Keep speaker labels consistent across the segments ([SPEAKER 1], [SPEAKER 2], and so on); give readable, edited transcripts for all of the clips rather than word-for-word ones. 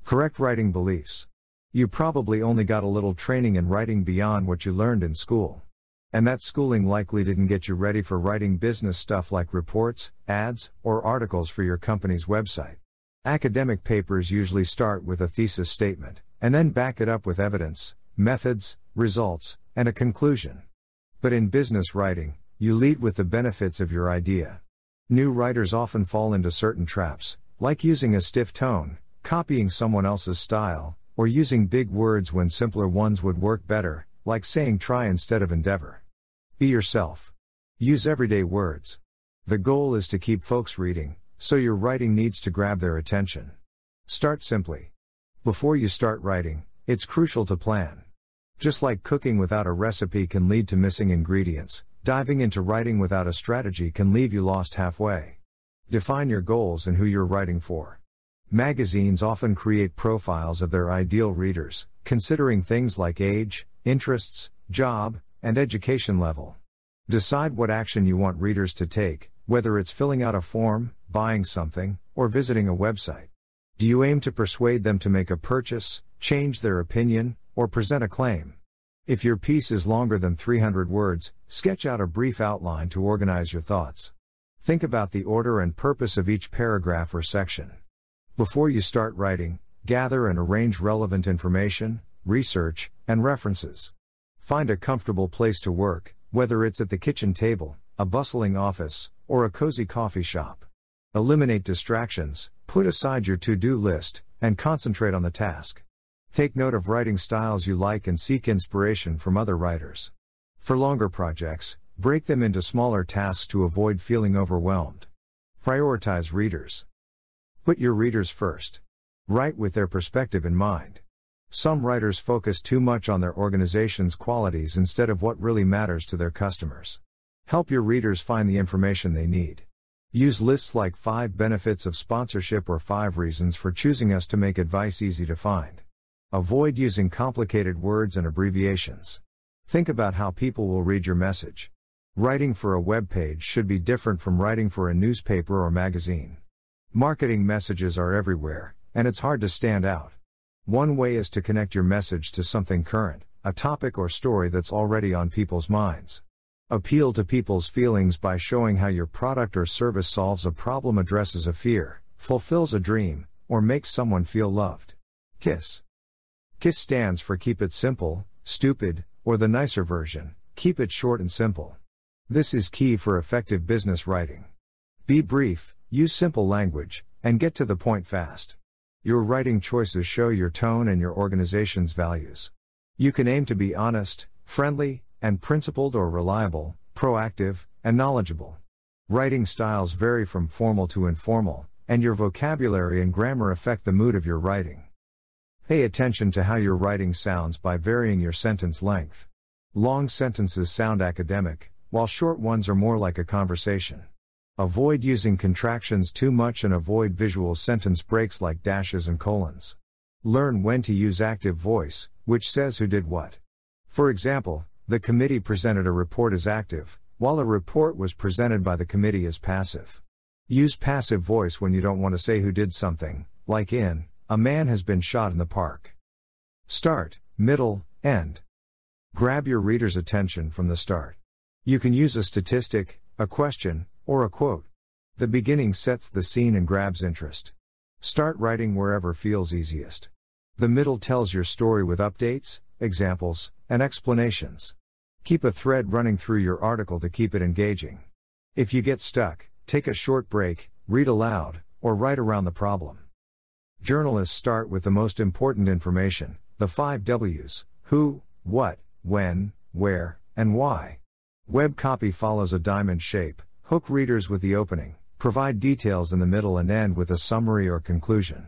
[SPEAKER 1] Correct writing beliefs. You probably only got a little training in writing beyond what you learned in school. And that schooling likely didn't get you ready for writing business stuff like reports, ads, or articles for your company's website. Academic papers usually start with a thesis statement, and then back it up with evidence, methods, results, and a conclusion. But in business writing, you lead with the benefits of your idea. New writers often fall into certain traps, like using a stiff tone, copying someone else's style, or using big words when simpler ones would work better, like saying try instead of endeavor. Be yourself. Use everyday words. The goal is to keep folks reading, so your writing needs to grab their attention. Start simply. Before you start writing, it's crucial to plan. Just like cooking without a recipe can lead to missing ingredients, diving into writing without a strategy can leave you lost halfway. Define your goals and who you're writing for. Magazines often create profiles of their ideal readers, considering things like age, interests, job, and education level. Decide what action you want readers to take, whether it's filling out a form, buying something, or visiting a website. Do you aim to persuade them to make a purchase, change their opinion, or present a claim? If your piece is longer than 300 words, sketch out a brief outline to organize your thoughts. Think about the order and purpose of each paragraph or section. Before you start writing, gather and arrange relevant information, research, and references. Find a comfortable place to work, whether it's at the kitchen table, a bustling office, or a cozy coffee shop. Eliminate distractions, put aside your to-do list, and concentrate on the task. Take note of writing styles you like and seek inspiration from other writers. For longer projects, break them into smaller tasks to avoid feeling overwhelmed. Prioritize readers. Put your readers first. Write with their perspective in mind. Some writers focus too much on their organization's qualities instead of what really matters to their customers. Help your readers find the information they need. Use lists like 5 benefits of sponsorship or 5 reasons for choosing us to make advice easy to find. Avoid using complicated words and abbreviations. Think about how people will read your message. Writing for a web page should be different from writing for a newspaper or magazine. Marketing messages are everywhere, and it's hard to stand out. One way is to connect your message to something current, a topic or story that's already on people's minds. Appeal to people's feelings by showing how your product or service solves a problem, addresses a fear, fulfills a dream, or makes someone feel loved. KISS. KISS stands for keep it simple, stupid, or the nicer version, keep it short and simple. This is key for effective business writing. Be brief, use simple language, and get to the point fast. Your writing choices show your tone and your organization's values. You can aim to be honest, friendly, and principled, or reliable, proactive, and knowledgeable. Writing styles vary from formal to informal, and your vocabulary and grammar affect the mood of your writing. Pay attention to how your writing sounds by varying your sentence length. Long sentences sound academic, while short ones are more like a conversation. Avoid using contractions too much and avoid visual sentence breaks like dashes and colons. Learn when to use active voice, which says who did what. For example, the committee presented a report as active, while a report was presented by the committee as passive. Use passive voice when you don't want to say who did something, like in, a man has been shot in the park. Start, middle, end. Grab your reader's attention from the start. You can use a statistic, a question, or a quote. The beginning sets the scene and grabs interest. Start writing wherever feels easiest. The middle tells your story with updates, examples, and explanations. Keep a thread running through your article to keep it engaging. If you get stuck, take a short break, read aloud, or write around the problem. Journalists start with the most important information, the 5 W's, who, what, when, where, and why. Web copy follows a diamond shape. Hook readers with the opening, provide details in the middle, and end with a summary or conclusion.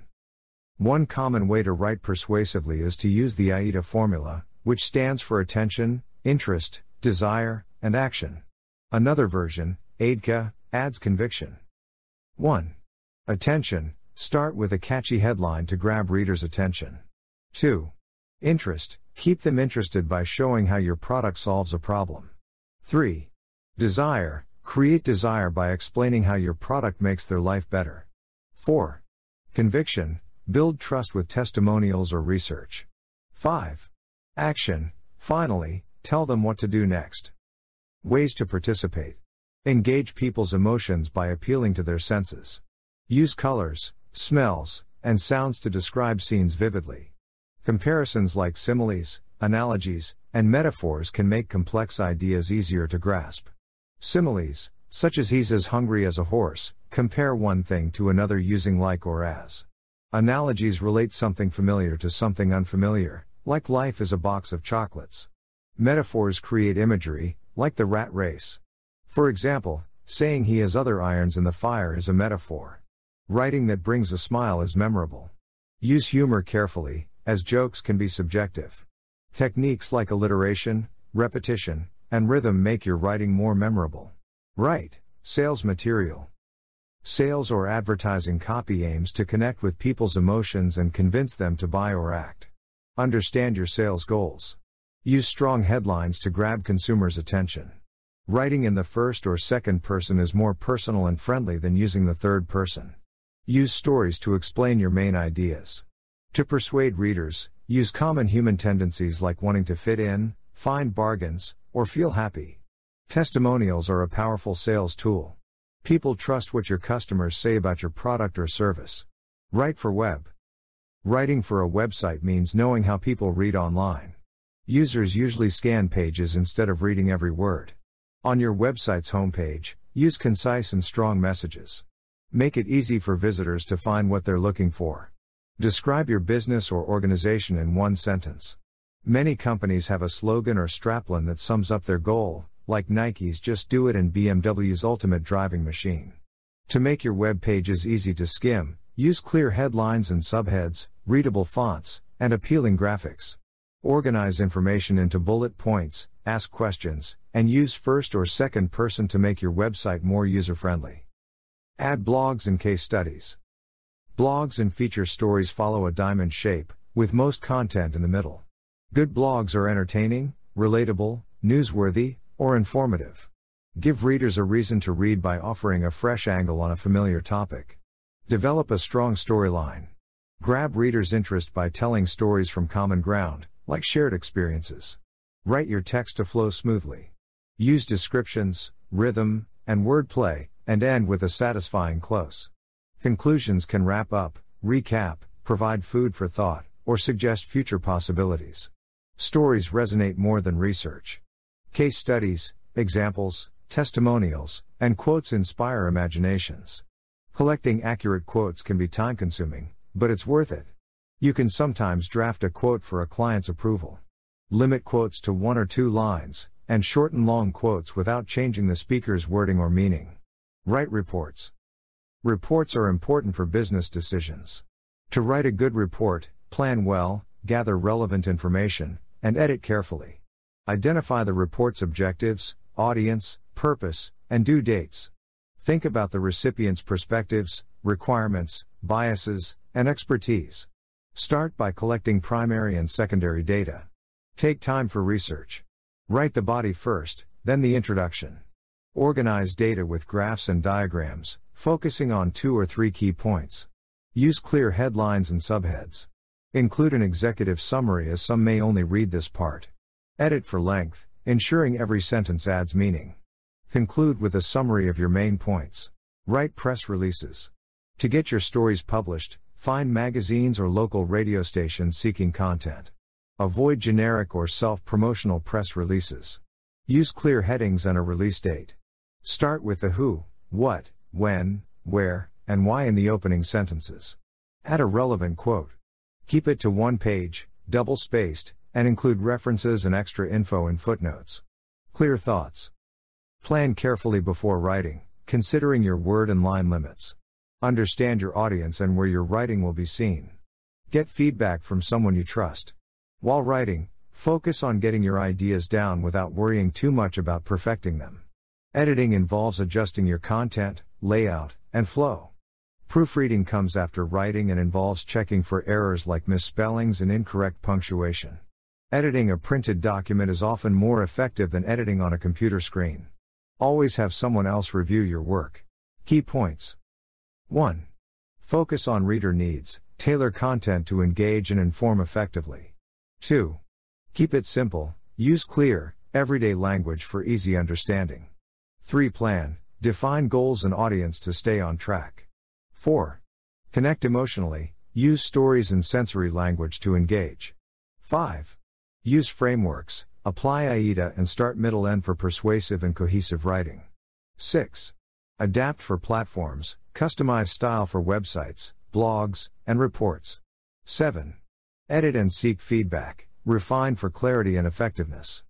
[SPEAKER 1] One common way to write persuasively is to use the AIDA formula, which stands for attention, interest, desire, and action. Another version, AIDCA, adds conviction. 1. Attention, start with a catchy headline to grab readers' attention. 2. Interest, keep them interested by showing how your product solves a problem. 3. Desire, create desire by explaining how your product makes their life better. 4. Conviction, Build trust with testimonials or research. 5. Action. Finally, tell them what to do next. Ways to participate. Engage people's emotions by appealing to their senses. Use colors, smells, and sounds to describe scenes vividly. Comparisons like similes, analogies, and metaphors can make complex ideas easier to grasp. Similes, such as he's as hungry as a horse, compare one thing to another using like or as. Analogies relate something familiar to something unfamiliar, like life is a box of chocolates. Metaphors create imagery, like the rat race. For example, saying he has other irons in the fire is a metaphor. Writing that brings a smile is memorable. Use humor carefully, as jokes can be subjective. Techniques like alliteration, repetition, and rhythm make your writing more memorable. Write sales material. Sales or advertising copy aims to connect with people's emotions and convince them to buy or act. Understand your sales goals. Use strong headlines to grab consumers' attention. Writing in the first or second person is more personal and friendly than using the third person. Use stories to explain your main ideas. To persuade readers, use common human tendencies like wanting to fit in, find bargains, or feel happy. Testimonials are a powerful sales tool. People trust what your customers say about your product or service. Write for web. Writing for a website means knowing how people read online. Users usually scan pages instead of reading every word. On your website's homepage, use concise and strong messages. Make it easy for visitors to find what they're looking for. Describe your business or organization in one sentence. Many companies have a slogan or strapline that sums up their goal, like Nike's Just Do It and BMW's Ultimate Driving Machine. To make your web pages easy to skim, use clear headlines and subheads, readable fonts, and appealing graphics. Organize information into bullet points, ask questions, and use first or second person to make your website more user-friendly. Add blogs and case studies. Blogs and feature stories follow a diamond shape, with most content in the middle. Good blogs are entertaining, relatable, newsworthy, or informative. Give readers a reason to read by offering a fresh angle on a familiar topic. Develop a strong storyline. Grab readers' interest by telling stories from common ground, like shared experiences. Write your text to flow smoothly. Use descriptions, rhythm, and wordplay, and end with a satisfying close. Conclusions can wrap up, recap, provide food for thought, or suggest future possibilities. Stories resonate more than research. Case studies, examples, testimonials, and quotes inspire imaginations. Collecting accurate quotes can be time-consuming, but it's worth it. You can sometimes draft a quote for a client's approval. Limit quotes to 1 or 2 lines, and shorten long quotes without changing the speaker's wording or meaning. Write reports. Reports are important for business decisions. To write a good report, plan well, gather relevant information, and edit carefully. Identify the report's objectives, audience, purpose, and due dates. Think about the recipient's perspectives, requirements, biases, and expertise. Start by collecting primary and secondary data. Take time for research. Write the body first, then the introduction. Organize data with graphs and diagrams, focusing on 2 or 3 key points. Use clear headlines and subheads. Include an executive summary as some may only read this part. Edit for length, ensuring every sentence adds meaning. Conclude with a summary of your main points. Write press releases. To get your stories published, find magazines or local radio stations seeking content. Avoid generic or self-promotional press releases. Use clear headings and a release date. Start with the who, what, when, where, and why in the opening sentences. Add a relevant quote. Keep it to 1 page, double-spaced, and include references and extra info in footnotes. Clear thoughts. Plan carefully before writing, considering your word and line limits. Understand your audience and where your writing will be seen. Get feedback from someone you trust. While writing, focus on getting your ideas down without worrying too much about perfecting them. Editing involves adjusting your content, layout, and flow. Proofreading comes after writing and involves checking for errors like misspellings and incorrect punctuation. Editing a printed document is often more effective than editing on a computer screen. Always have someone else review your work. Key points. 1. Focus on reader needs, Tailor content to engage and inform effectively. 2. Keep it simple, use clear, everyday language for easy understanding. 3. Plan, define goals and audience to stay on track. 4. Connect emotionally, use stories and sensory language to engage. 5. Use frameworks, apply AIDA and start middle end for persuasive and cohesive writing. 6. Adapt for platforms, customize style for websites, blogs, and reports. 7. Edit and seek feedback, refine for clarity and effectiveness.